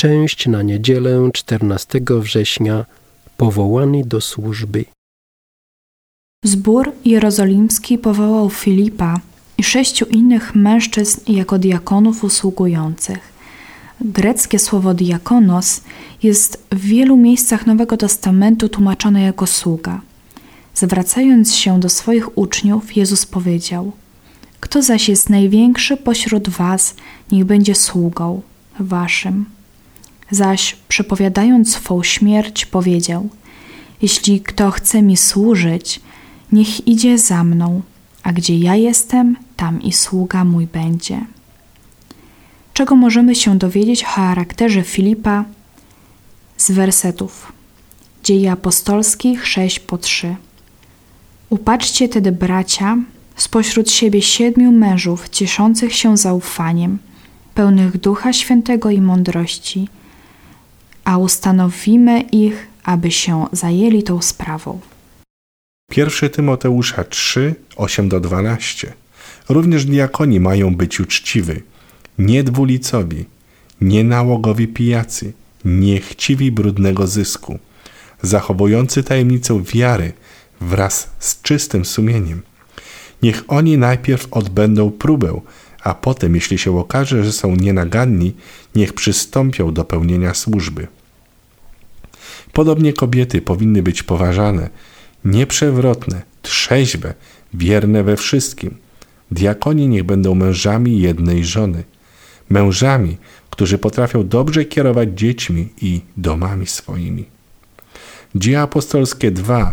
część na niedzielę 14 września powołani do służby. Zbór jerozolimski powołał Filipa i 6 innych mężczyzn jako diakonów usługujących. Greckie słowo diakonos jest w wielu miejscach Nowego Testamentu tłumaczone jako sługa. Zwracając się do swoich uczniów, Jezus powiedział: Kto zaś jest największy pośród was, niech będzie sługą waszym. Zaś przepowiadając swą śmierć, powiedział: Jeśli kto chce mi służyć, niech idzie za mną, a gdzie ja jestem, tam i sługa mój będzie. Czego możemy się dowiedzieć o charakterze Filipa z wersetów Dzieje Apostolskich 6:3. Upatrzcie tedy, bracia, spośród siebie 7 mężów cieszących się zaufaniem, pełnych Ducha Świętego i mądrości, a ustanowimy ich, aby się zajęli tą sprawą. 1 Tymoteusza 3, 8-12. Również diakoni mają być uczciwi, nie dwulicowi, nie nałogowi pijacy, nie chciwi brudnego zysku, zachowujący tajemnicę wiary wraz z czystym sumieniem. Niech oni najpierw odbędą próbę, a potem, jeśli się okaże, że są nienaganni, niech przystąpią do pełnienia służby. Podobnie kobiety powinny być poważane, nieprzewrotne, trzeźwe, wierne we wszystkim. Diakoni niech będą mężami jednej żony, mężami, którzy potrafią dobrze kierować dziećmi i domami swoimi. Dzieje apostolskie 2,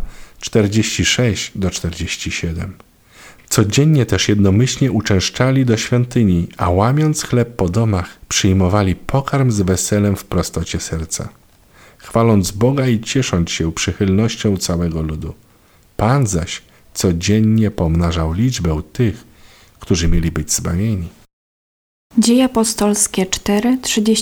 46-47. Codziennie też jednomyślnie uczęszczali do świątyni, a łamiąc chleb po domach, przyjmowali pokarm z weselem w prostocie serca, chwaląc Boga i ciesząc się przychylnością całego ludu. Pan zaś codziennie pomnażał liczbę tych, którzy mieli być zbawieni. Dzieje apostolskie 4,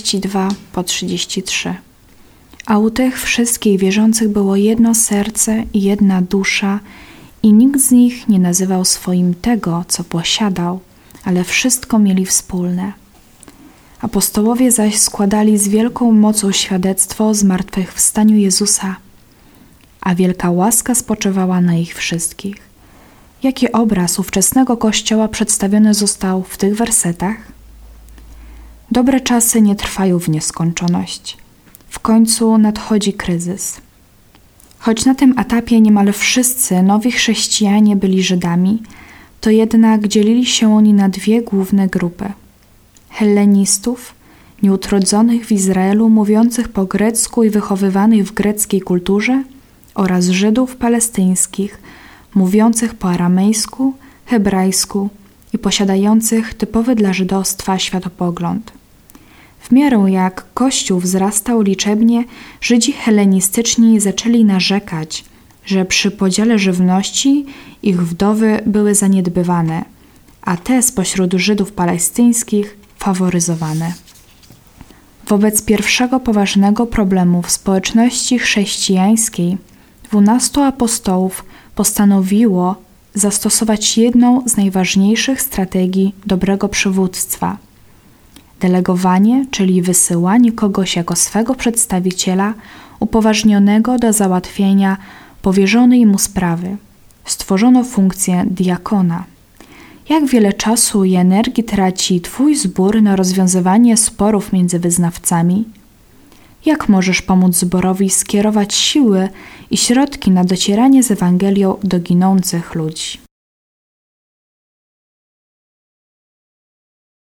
32-33. A u tych wszystkich wierzących było jedno serce i jedna dusza, i nikt z nich nie nazywał swoim tego, co posiadał, ale wszystko mieli wspólne. Apostołowie zaś składali z wielką mocą świadectwo o zmartwychwstaniu Jezusa, a wielka łaska spoczywała na ich wszystkich. Jaki obraz ówczesnego Kościoła przedstawiony został w tych wersetach? Dobre czasy nie trwają w nieskończoność. W końcu nadchodzi kryzys. Choć na tym etapie niemal wszyscy nowi chrześcijanie byli Żydami, to jednak dzielili się oni na 2 główne grupy. Hellenistów, nieutrodzonych w Izraelu, mówiących po grecku i wychowywanych w greckiej kulturze, oraz Żydów palestyńskich, mówiących po aramejsku, hebrajsku i posiadających typowy dla żydostwa światopogląd. W miarę jak Kościół wzrastał liczebnie, Żydzi hellenistyczni zaczęli narzekać, że przy podziale żywności ich wdowy były zaniedbywane, a te spośród Żydów palestyńskich faworyzowane. Wobec pierwszego poważnego problemu w społeczności chrześcijańskiej 12 apostołów postanowiło zastosować jedną z najważniejszych strategii dobrego przywództwa. Delegowanie, czyli wysyłanie kogoś jako swego przedstawiciela upoważnionego do załatwienia powierzonej mu sprawy. Stworzono funkcję diakona. Jak wiele czasu i energii traci Twój zbór na rozwiązywanie sporów między wyznawcami? Jak możesz pomóc zborowi skierować siły i środki na docieranie z Ewangelią do ginących ludzi?